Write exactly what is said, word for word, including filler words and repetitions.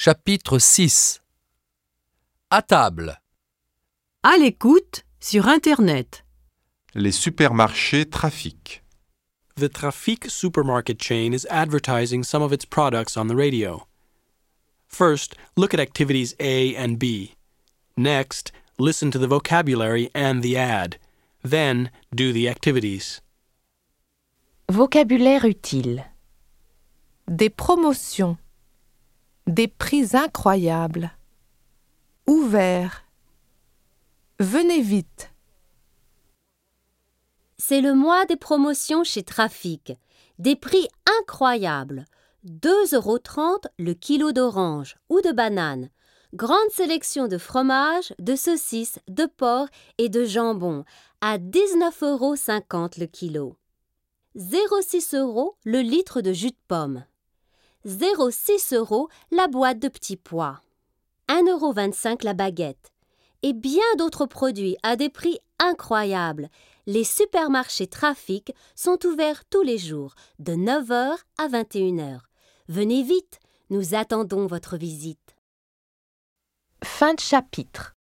Chapitre six. À table. À l'écoute sur Internet. Les supermarchés trafiquent. The Trafic supermarket chain is advertising some of its products on the radio. First, look at activities A and B. Next, listen to the vocabulary and the ad. Then, do the activities. Vocabulaire utile. Des promotions. Des prix incroyables. Ouvert. Venez vite. C'est le mois des promotions chez Trafic. Des prix incroyables. deux euros trente le kilo d'oranges ou de bananes. Grande sélection de fromages, de saucisses, de porc et de jambon à dix-neuf euros cinquante le kilo. zéro virgule six euros le litre de jus de pomme. zéro virgule six euros la boîte de petits pois. un euro vingt-cinq la baguette. Et bien d'autres produits à des prix incroyables. Les supermarchés Trafic sont ouverts tous les jours, de neuf heures à vingt et une heures. Venez vite, nous attendons votre visite. Fin de chapitre.